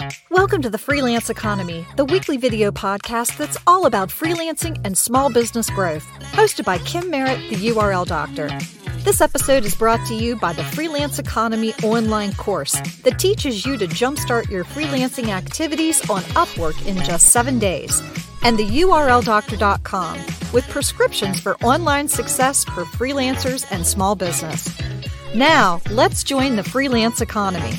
Welcome to the Freelance Economy, the weekly video podcast that's all about freelancing and small business growth, hosted by Kim Merritt, the URL Doctor. This episode is brought to you by the Freelance Economy online course that teaches you to jumpstart your freelancing activities on Upwork in just 7 days, and the URLDoctor.com with prescriptions for online success for freelancers and small business. Now, let's join the Freelance Economy.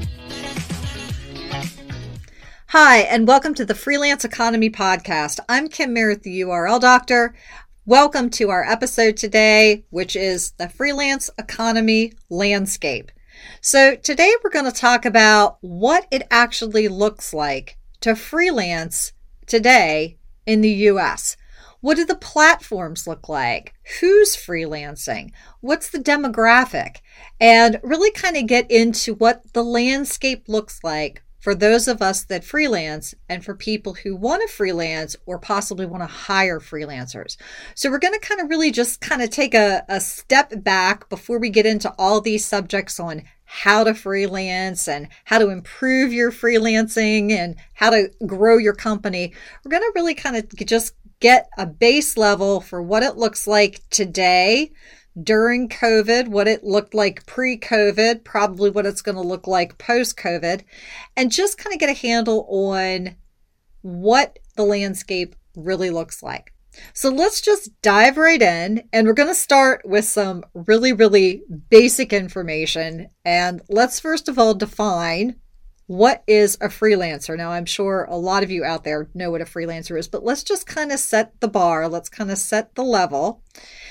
Hi, and welcome to the Freelance Economy podcast. I'm Kim Merritt, the URL Doctor. Welcome to our episode today, which is the Freelance Economy landscape. So today we're going to talk about what it actually looks like to freelance today in the US. What do the platforms look like? Who's freelancing? What's the demographic? And really kind of get into what the landscape looks like for those of us that freelance and for people who want to freelance or possibly want to hire freelancers. So we're going to kind of really just kind of take a step back before we get into all these subjects on how to freelance and how to improve your freelancing and how to grow your company. We're going to really kind of just get a base level for what it looks like today, during COVID, what it looked like pre-COVID, probably what it's going to look like post-COVID, and just kind of get a handle on what the landscape really looks like. So let's just dive right in, and we're going to start with some really basic information. And let's first of all define what is a freelancer. Now, I'm sure a lot of you out there know what a freelancer is, but let's just kind of set the bar. Let's kind of set the level.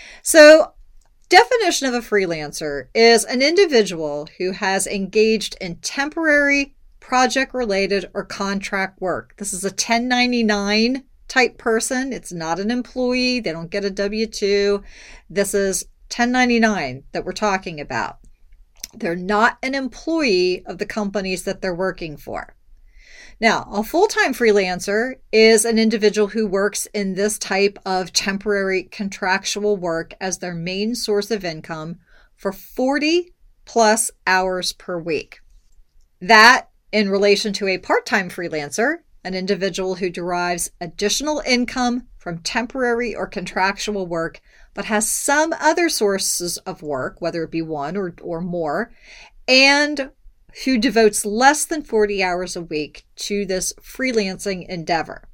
So definition of a freelancer is an individual who has engaged in temporary, project-related, or contract work. This is a 1099 type person. It's not an employee. They don't get a W-2. This is 1099 that we're talking about. They're not an employee of the companies that they're working for. Now, a full-time freelancer is an individual who works in this type of temporary contractual work as their main source of income for 40 plus hours per week. That, in relation to a part-time freelancer, an individual who derives additional income from temporary or contractual work, but has some other sources of work, whether it be one or more, and who devotes less than 40 hours a week to this freelancing endeavor.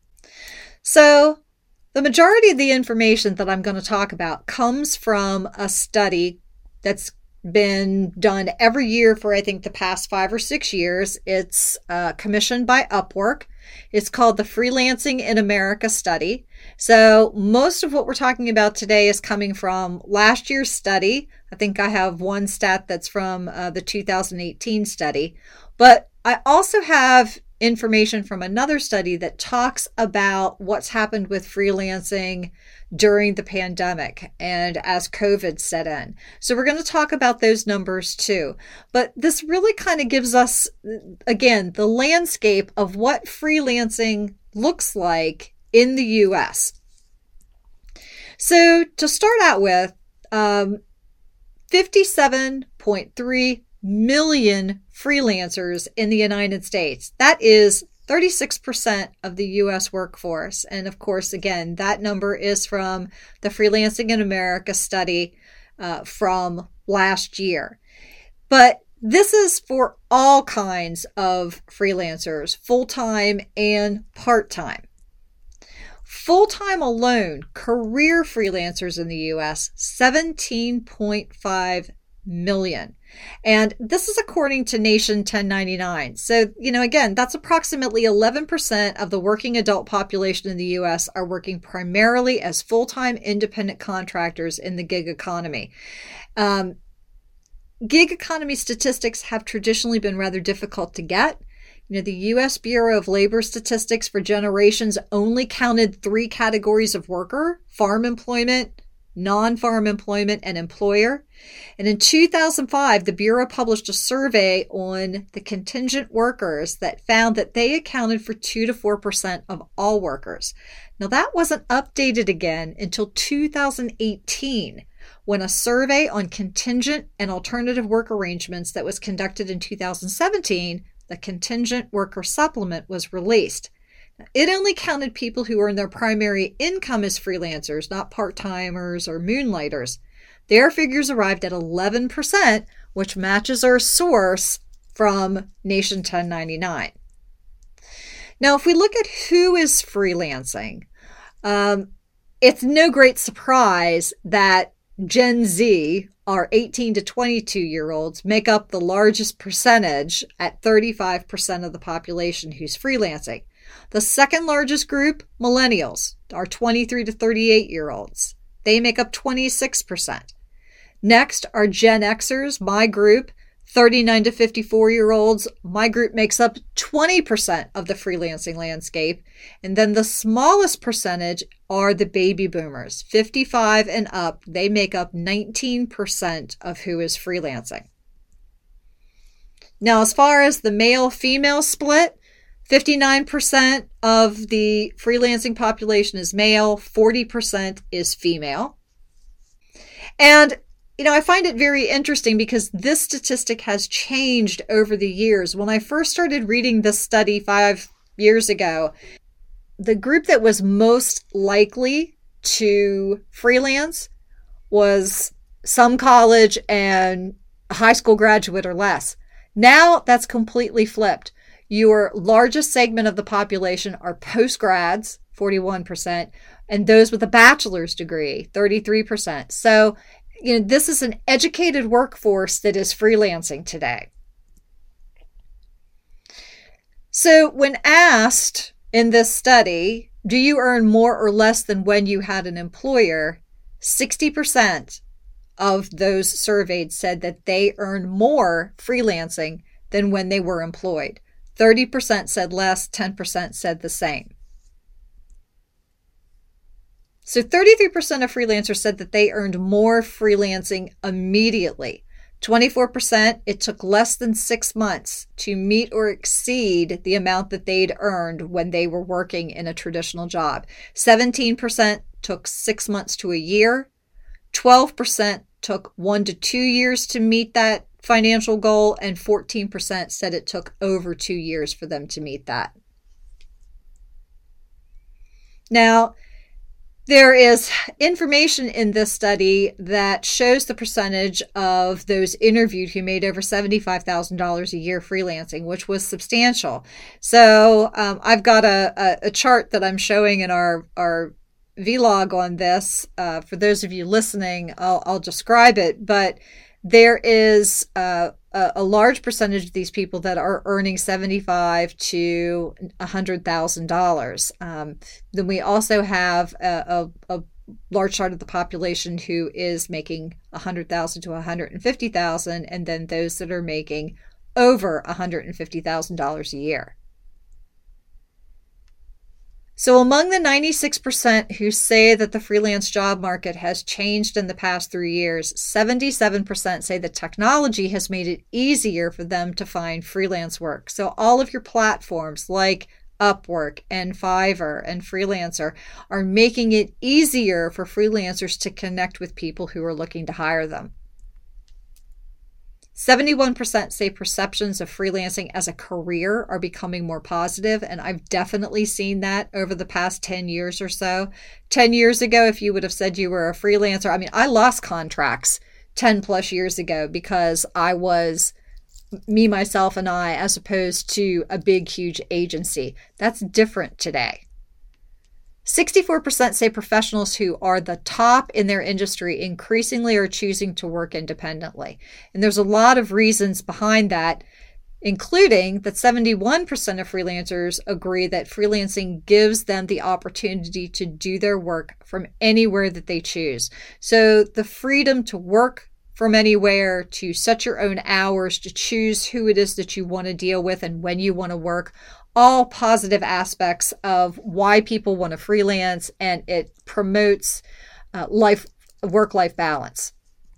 So the majority of the information that I'm going to talk about comes from a study that's been done every year for, I think, the past 5 or 6 years. It's commissioned by Upwork. It's called the Freelancing in America Study. So most of what we're talking about today is coming from last year's study. I think I have one stat that's from the 2018 study. But I also have information from another study that talks about what's happened with freelancing during the pandemic and as COVID set in. So we're going to talk about those numbers too. But this really kind of gives us, again, the landscape of what freelancing looks like in the US. So to start out with, 57.3 million freelancers in the United States. That is 36% of the U.S. workforce. And of course, again, that number is from the Freelancing in America study from last year. But this is for all kinds of freelancers, full-time and part-time. Full-time alone, career freelancers in the U.S., 17.5 million. And this is according to Nation 1099. So, again, that's approximately 11% of the working adult population in the U.S. are working primarily as full-time independent contractors in the gig economy. Gig economy statistics have traditionally been rather difficult to get. The U.S. Bureau of Labor Statistics for generations only counted 3 categories of worker: farm employment, non-farm employment, and employer. And in 2005, the Bureau published a survey on the contingent workers that found that they accounted for 2 to 4% of all workers. Now, that wasn't updated again until 2018, when a survey on contingent and alternative work arrangements that was conducted in 2017 the Contingent Worker Supplement was released. It only counted people who earned their primary income as freelancers, not part-timers or moonlighters. Their figures arrived at 11%, which matches our source from Nation 1099. Now, if we look at who is freelancing, it's no great surprise that Gen Z, our 18 to 22-year-olds, make up the largest percentage at 35% of the population who's freelancing. The second largest group, millennials, are 23 to 38-year-olds. They make up 26%. Next are Gen Xers, my group, 39 to 54-year-olds. My group makes up 20% of the freelancing landscape. And then the smallest percentage are the baby boomers, 55 and up. They make up 19% of who is freelancing. Now, as far as the male-female split, 59% of the freelancing population is male, 40% is female. And, I find it very interesting because this statistic has changed over the years. When I first started reading this study 5 years ago, the group that was most likely to freelance was some college and a high school graduate or less. Now that's completely flipped. Your largest segment of the population are postgrads, 41%, and those with a bachelor's degree, 33%. So, this is an educated workforce that is freelancing today. So when asked in this study, do you earn more or less than when you had an employer, 60% of those surveyed said that they earned more freelancing than when they were employed. 30% said less, 10% said the same. So 33% of freelancers said that they earned more freelancing immediately. 24%, it took less than 6 months to meet or exceed the amount that they'd earned when they were working in a traditional job. 17% took 6 months to a year. 12% took 1 to 2 years to meet that financial goal, and 14% said it took over 2 years for them to meet that. Now, there is information in this study that shows the percentage of those interviewed who made over $75,000 a year freelancing, which was substantial. So I've got a chart that I'm showing in our vlog on this. For those of you listening, I'll describe it, but there is a large percentage of these people that are earning $75,000 to $100,000. Then we also have a large part of the population who is making $100,000 to $150,000, and then those that are making over $150,000 a year. So among the 96% who say that the freelance job market has changed in the past 3 years, 77% say that technology has made it easier for them to find freelance work. So all of your platforms like Upwork and Fiverr and Freelancer are making it easier for freelancers to connect with people who are looking to hire them. 71% say perceptions of freelancing as a career are becoming more positive, and I've definitely seen that over the past 10 years or so. 10 years ago, if you would have said you were a freelancer, I lost contracts 10 plus years ago because I was me, myself, and I, as opposed to a big, huge agency. That's different today. 64% say professionals who are the top in their industry increasingly are choosing to work independently. And there's a lot of reasons behind that, including that 71% of freelancers agree that freelancing gives them the opportunity to do their work from anywhere that they choose. So the freedom to work from anywhere, to set your own hours, to choose who it is that you want to deal with and when you want to work, all positive aspects of why people want to freelance, and it promotes work-life balance.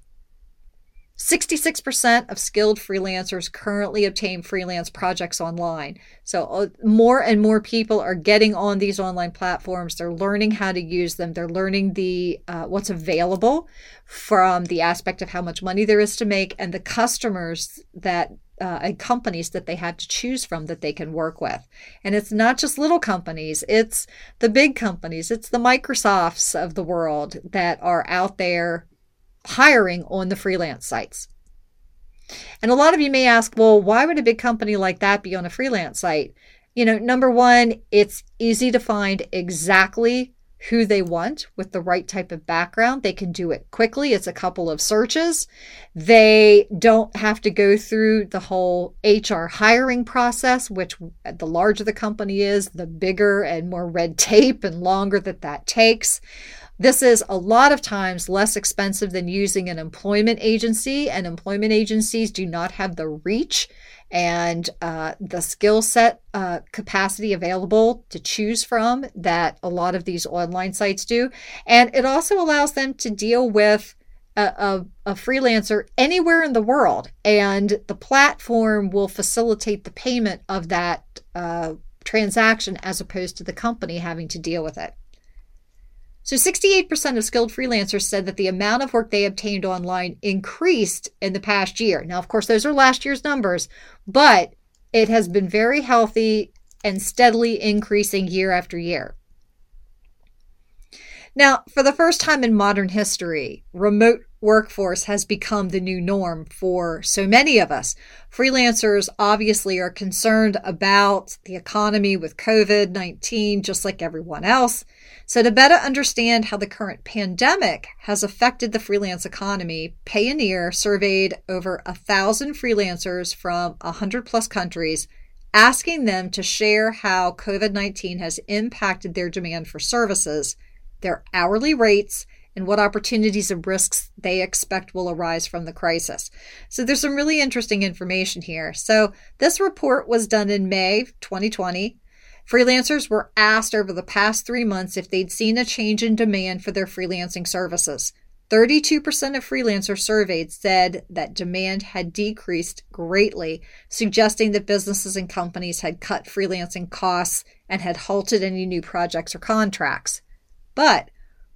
66% of skilled freelancers currently obtain freelance projects online. So more and more people are getting on these online platforms. They're learning how to use them. They're learning what's available from the aspect of how much money there is to make, and the customers that and companies that they have to choose from that they can work with. And it's not just little companies, it's the big companies, it's the Microsofts of the world that are out there hiring on the freelance sites. And a lot of you may ask, well, why would a big company like that be on a freelance site? Number one, it's easy to find exactly who they want with the right type of background. They can do it quickly. It's a couple of searches. They don't have to go through the whole HR hiring process, which the larger the company is, the bigger and more red tape and longer that takes. This is a lot of times less expensive than using an employment agency, and employment agencies do not have the reach and the skill set capacity available to choose from that a lot of these online sites do. And it also allows them to deal with a freelancer anywhere in the world, and the platform will facilitate the payment of that transaction as opposed to the company having to deal with it. So 68% of skilled freelancers said that the amount of work they obtained online increased in the past year. Now, of course, those are last year's numbers, but it has been very healthy and steadily increasing year after year. Now, for the first time in modern history, remote workforce has become the new norm for so many of us. Freelancers obviously are concerned about the economy with COVID-19, just like everyone else. So to better understand how the current pandemic has affected the freelance economy, Payoneer surveyed over 1,000 freelancers from 100 plus countries, asking them to share how COVID-19 has impacted their demand for services, their hourly rates, and what opportunities and risks they expect will arise from the crisis. So there's some really interesting information here. So this report was done in May 2020. Freelancers were asked over the past 3 months if they'd seen a change in demand for their freelancing services. 32% of freelancers surveyed said that demand had decreased greatly, suggesting that businesses and companies had cut freelancing costs and had halted any new projects or contracts. But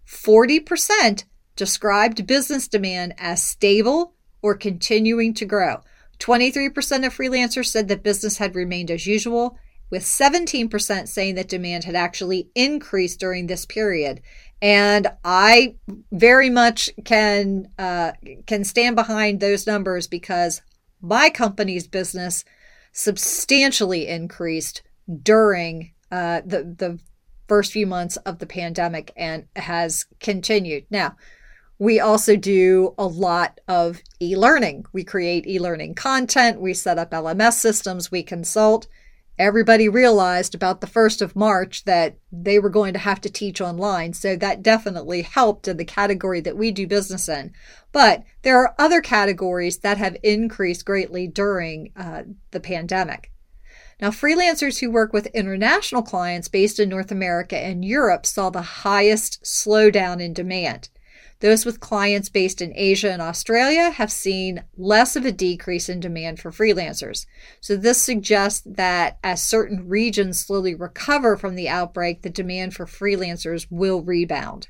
40% described business demand as stable or continuing to grow. 23% of freelancers said that business had remained as usual, with 17% saying that demand had actually increased during this period. And I very much can stand behind those numbers because my company's business substantially increased during the first few months of the pandemic and has continued. Now, we also do a lot of e-learning. We create e-learning content. We set up LMS systems. We consult. Everybody realized about the 1st of March that they were going to have to teach online. So that definitely helped in the category that we do business in. But there are other categories that have increased greatly during the pandemic. Now, freelancers who work with international clients based in North America and Europe saw the highest slowdown in demand. Those with clients based in Asia and Australia have seen less of a decrease in demand for freelancers. So this suggests that as certain regions slowly recover from the outbreak, the demand for freelancers will rebound.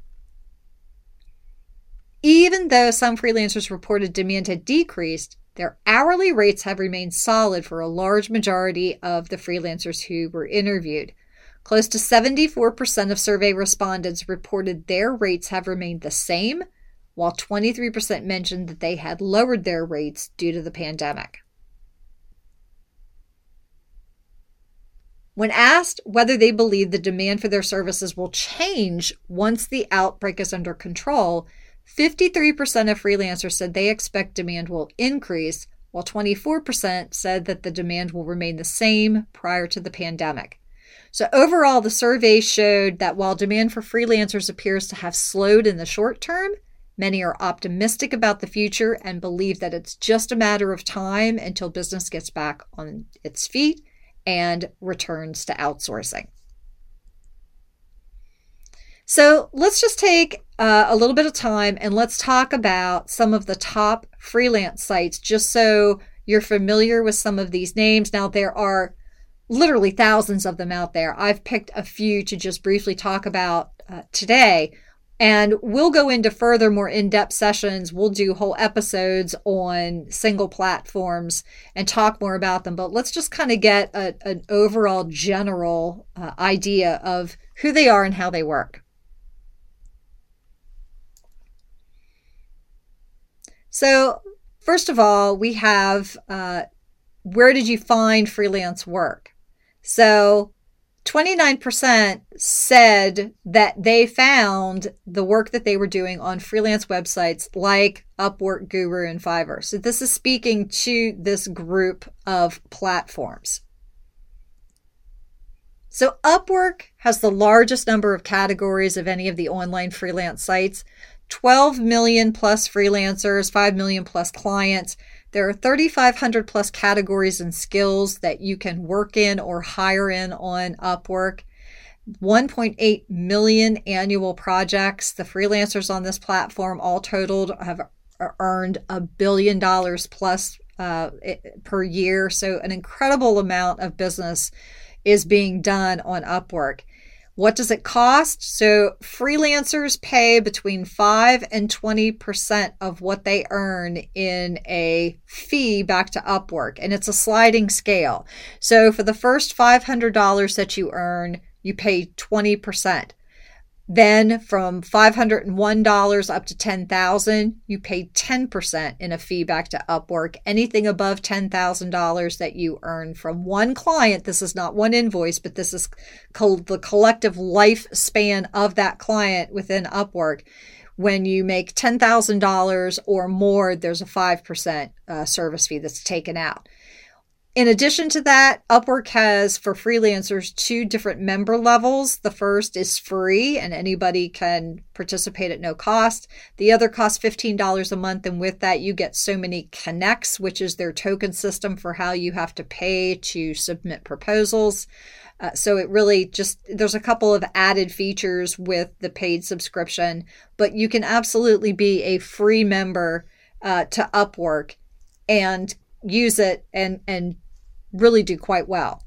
Even though some freelancers reported demand had decreased, their hourly rates have remained solid for a large majority of the freelancers who were interviewed. Close to 74% of survey respondents reported their rates have remained the same, while 23% mentioned that they had lowered their rates due to the pandemic. When asked whether they believe the demand for their services will change once the outbreak is under control, 53% of freelancers said they expect demand will increase, while 24% said that the demand will remain the same prior to the pandemic. So overall, the survey showed that while demand for freelancers appears to have slowed in the short term, many are optimistic about the future and believe that it's just a matter of time until business gets back on its feet and returns to outsourcing. So let's just take a little bit of time and let's talk about some of the top freelance sites, just so you're familiar with some of these names. Now, there are literally thousands of them out there. I've picked a few to just briefly talk about today, And we'll go into further, more in-depth sessions. We'll do whole episodes on single platforms and talk more about them. But let's just kind of get an overall general idea of who they are and how they work. So first of all, we have where did you find freelance work? So 29% said that they found the work that they were doing on freelance websites like Upwork, Guru, and Fiverr. So this is speaking to this group of platforms. So Upwork has the largest number of categories of any of the online freelance sites. 12 million plus freelancers, 5 million plus clients. There are 3,500 plus categories and skills that you can work in or hire in on Upwork. 1.8 million annual projects. The freelancers on this platform all totaled have earned $1 billion plus per year. So an incredible amount of business is being done on Upwork. What does it cost? So freelancers pay between 5 and 20% of what they earn in a fee back to Upwork. And it's a sliding scale. So for the first $500 that you earn, you pay 20%. Then from $501 up to $10,000, you pay 10% in a fee back to Upwork. Anything above $10,000 that you earn from one client, this is not one invoice, but this is the collective lifespan of that client within Upwork. When you make $10,000 or more, there's a 5% service fee that's taken out. In addition to that, Upwork has, for freelancers, 2 different member levels. The first is free and anybody can participate at no cost. The other costs $15 a month. And with that, you get so many connects, which is their token system for how you have to pay to submit proposals. So it really just, there's a couple of added features with the paid subscription, but you can absolutely be a free member to Upwork and use it and really do quite well.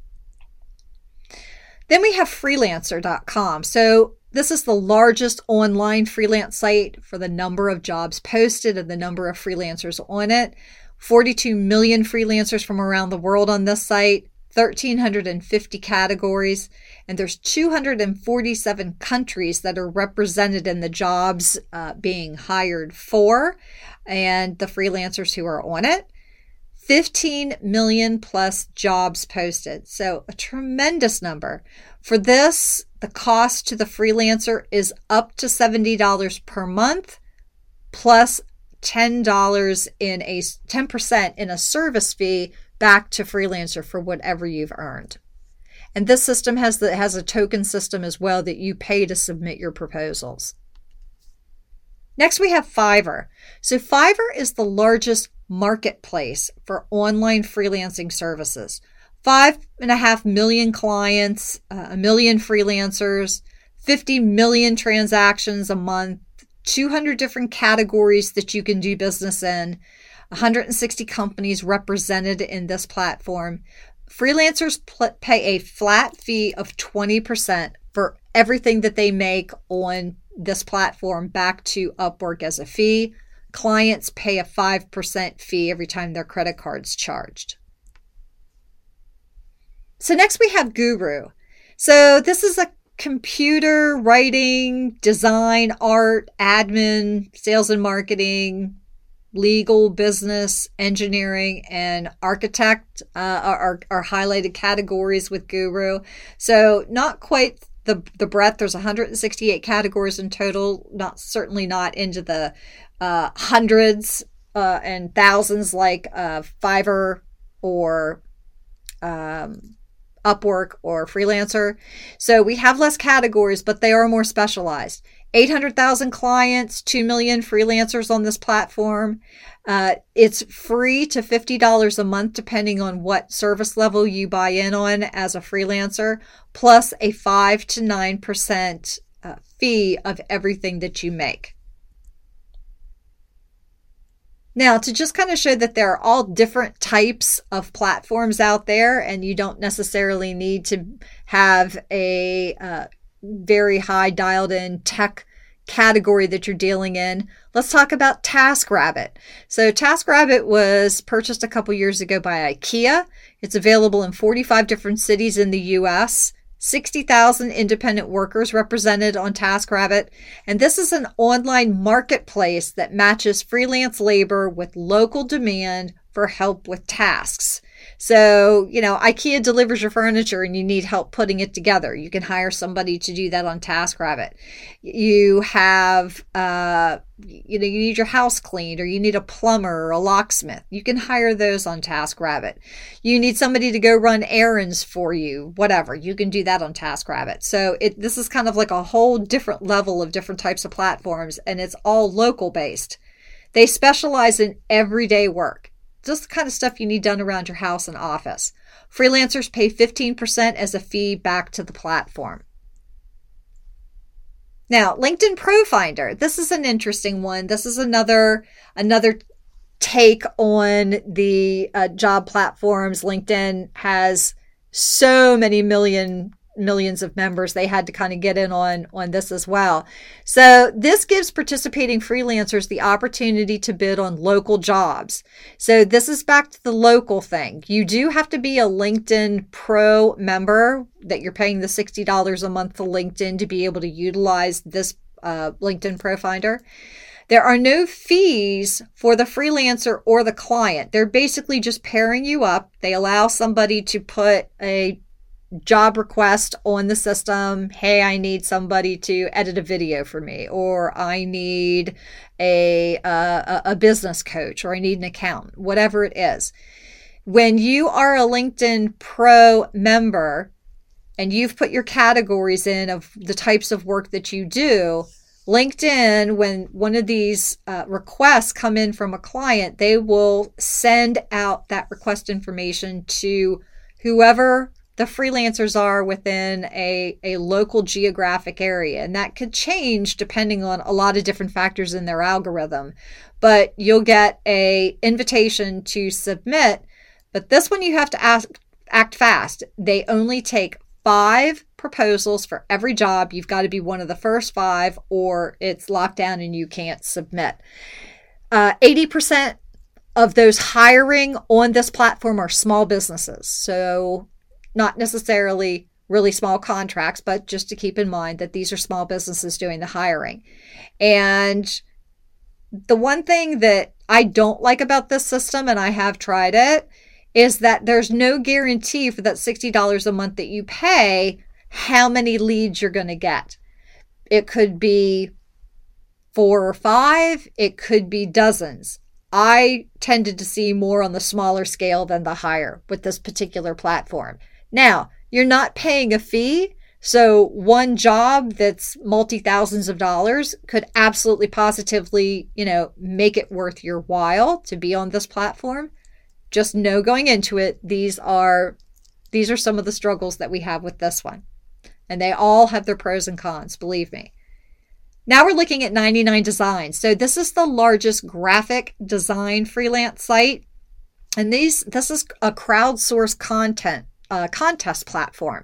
Then we have freelancer.com. So this is the largest online freelance site for the number of jobs posted and the number of freelancers on it. 42 million freelancers from around the world on this site, 1,350 categories, and there's 247 countries that are represented in the jobs being hired for and the freelancers who are on it. 15 million plus jobs posted. So a tremendous number. For this, the cost to the freelancer is up to $70 per month plus $10 in a 10% in a service fee back to freelancer for whatever you've earned. And this system has a token system as well that you pay to submit your proposals. Next, we have Fiverr. So Fiverr is the largest marketplace for online freelancing services. 5.5 million clients, 1 million freelancers, 50 million transactions a month, 200 different categories that you can do business in, 160 companies represented in this platform. Freelancers pay a flat fee of 20% for everything that they make on this platform back to Upwork as a fee. Clients pay a 5% fee every time their credit card's charged. So next we have Guru. So this is a computer writing, design, art, admin, sales and marketing, legal, business, engineering, and architect are highlighted categories with Guru. So not quite the breadth. There's 168 categories in total, certainly not into the hundreds and thousands like Fiverr or Upwork or Freelancer. So we have less categories, but they are more specialized. 800,000 clients, 2 million freelancers on this platform. It's free to $50 a month, depending on what service level you buy in on as a freelancer, plus a 5 to 9% fee of everything that you make. Now, to just kind of show that there are all different types of platforms out there, and you don't necessarily need to have a very high dialed in tech category that you're dealing in, let's talk about TaskRabbit. So TaskRabbit was purchased a couple years ago by IKEA. It's available in 45 different cities in the US. 60,000 independent workers represented on TaskRabbit. And this is an online marketplace that matches freelance labor with local demand for help with tasks. So, IKEA delivers your furniture and you need help putting it together. You can hire somebody to do that on TaskRabbit. You have, you need your house cleaned, or you need a plumber or a locksmith. You can hire those on TaskRabbit. You need somebody to go run errands for you, whatever. You can do that on TaskRabbit. So this is kind of like a whole different level of different types of platforms, and it's all local based. They specialize in everyday work. Just the kind of stuff you need done around your house and office. Freelancers pay 15% as a fee back to the platform. Now, LinkedIn Pro Finder. This is an interesting one. This is another take on the job platforms. LinkedIn has so many millions of members. They had to kind of get in on this as well. So this gives participating freelancers the opportunity to bid on local jobs. So this is back to the local thing. You do have to be a LinkedIn Pro member, that you're paying the $60 a month to LinkedIn to be able to utilize this LinkedIn Pro Finder. There are no fees for the freelancer or the client. They're basically just pairing you up. They allow somebody to put a job request on the system. Hey, I need somebody to edit a video for me, or I need a business coach, or I need an accountant, whatever it is. When you are a LinkedIn Pro member and you've put your categories in of the types of work that you do, LinkedIn, when one of these requests come in from a client, they will send out that request information to whoever the freelancers are within a local geographic area. And that could change depending on a lot of different factors in their algorithm. But you'll get an invitation to submit. But this one you have to act fast. They only take 5 proposals for every job. You've got to be one of the first 5 or it's locked down and you can't submit. 80% of those hiring on this platform are small businesses. So not necessarily really small contracts, but just to keep in mind that these are small businesses doing the hiring. And the one thing that I don't like about this system, and I have tried it, is that there's no guarantee for that $60 a month that you pay how many leads you're going to get. It could be 4 or 5. It could be dozens. I tended to see more on the smaller scale than the higher with this particular platform. Now, you're not paying a fee, so one job that's multi-thousands of dollars could absolutely positively, make it worth your while to be on this platform. Just know going into it, these are some of the struggles that we have with this one. And they all have their pros and cons, believe me. Now we're looking at 99 Designs. So this is the largest graphic design freelance site. And this is a crowdsourced contest platform.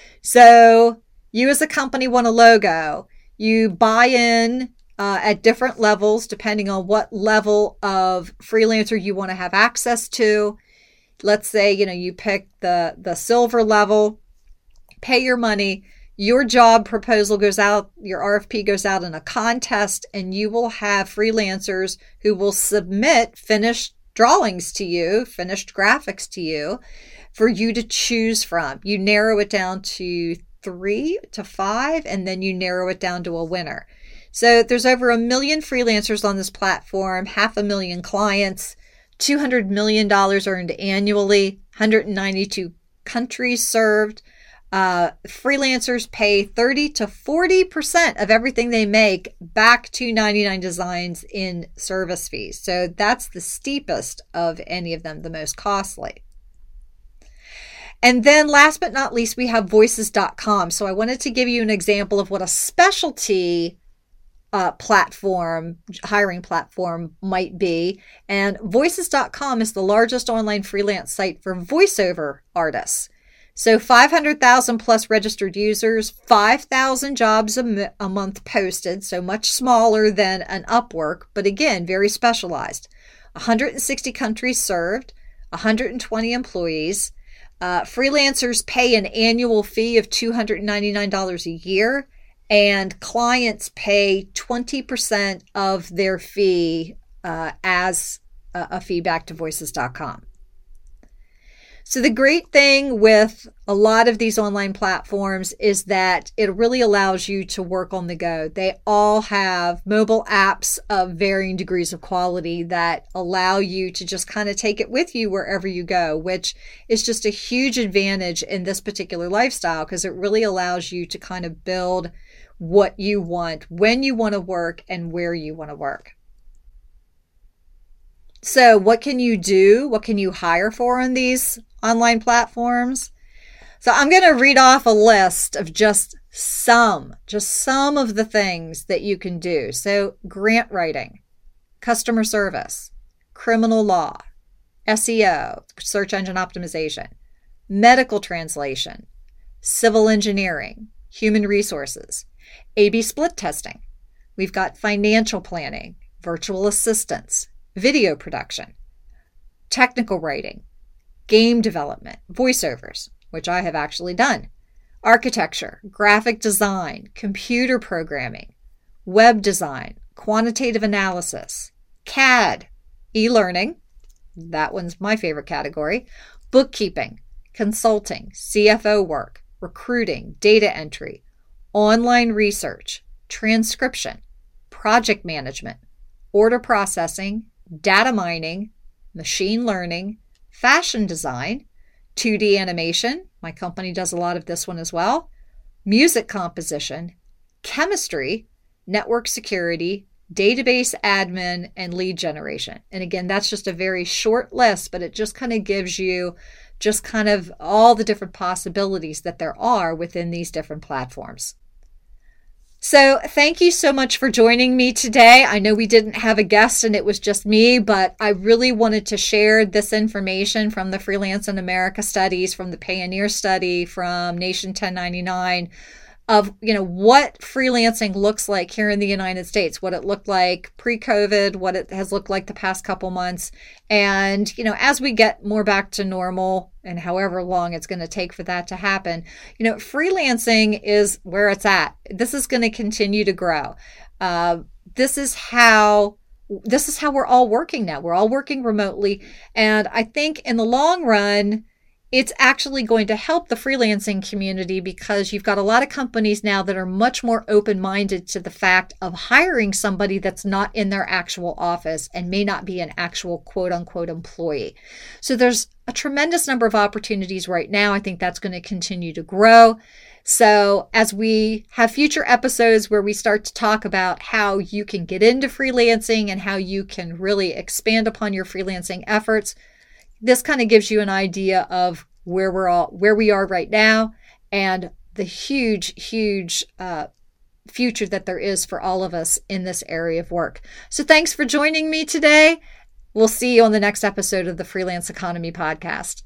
So you as a company want a logo. You buy in at different levels depending on what level of freelancer you want to have access to. Let's say, you pick the silver level, pay your money, your job proposal goes out, your RFP goes out in a contest, and you will have freelancers who will submit finished drawings to you, finished graphics to you, for you to choose from. You narrow it down to 3 to 5, and then you narrow it down to a winner. So there's over 1 million freelancers on this platform, 500,000 clients, $200 million earned annually, 192 countries served. Freelancers pay 30 to 40% of everything they make back to 99 Designs in service fees. So that's the steepest of any of them, the most costly. And then last but not least, we have voices.com. So I wanted to give you an example of what a specialty hiring platform might be. And voices.com is the largest online freelance site for voiceover artists. So 500,000 plus registered users, 5,000 jobs a month posted, so much smaller than an Upwork, but again, very specialized. 160 countries served, 120 employees. Freelancers pay an annual fee of $299 a year, and clients pay 20% of their fee as a fee back to Voices.com. So the great thing with a lot of these online platforms is that it really allows you to work on the go. They all have mobile apps of varying degrees of quality that allow you to just kind of take it with you wherever you go, which is just a huge advantage in this particular lifestyle because it really allows you to kind of build what you want, when you want to work, and where you want to work. So what can you do? What can you hire for on these online platforms? So I'm going to read off a list of just some of the things that you can do. So grant writing, customer service, criminal law, SEO, search engine optimization, medical translation, civil engineering, human resources, A/B split testing. We've got financial planning, virtual assistants, video production, technical writing, game development, voiceovers, which I have actually done, architecture, graphic design, computer programming, web design, quantitative analysis, CAD, e-learning, that one's my favorite category, bookkeeping, consulting, CFO work, recruiting, data entry, online research, transcription, project management, order processing, data mining, machine learning, fashion design, 2D animation, my company does a lot of this one as well, music composition, chemistry, network security, database admin, and lead generation. And again, that's just a very short list, but it just kind of gives you just kind of all the different possibilities that there are within these different platforms. So thank you so much for joining me today. I know we didn't have a guest and it was just me, but I really wanted to share this information from the Freelance in America studies, from the Payoneer study, from Nation 1099, of, what freelancing looks like here in the United States, what it looked like pre-COVID, what it has looked like the past couple months. And, as we get more back to normal and however long it's going to take for that to happen, freelancing is where it's at. This is going to continue to grow. This is how we're all working now. We're all working remotely. And I think in the long run, it's actually going to help the freelancing community because you've got a lot of companies now that are much more open-minded to the fact of hiring somebody that's not in their actual office and may not be an actual quote-unquote employee. So there's a tremendous number of opportunities right now. I think that's going to continue to grow. So as we have future episodes where we start to talk about how you can get into freelancing and how you can really expand upon your freelancing efforts, this kind of gives you an idea of where we are right now and the huge future that there is for all of us in this area of work. So thanks for joining me today. We'll see you on the next episode of the Freelance Economy Podcast.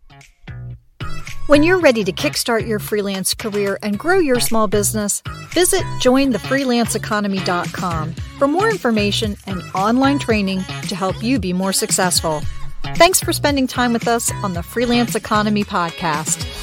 When you're ready to kickstart your freelance career and grow your small business, visit jointhefreelanceeconomy.com for more information and online training to help you be more successful. Thanks for spending time with us on the Freelance Economy Podcast.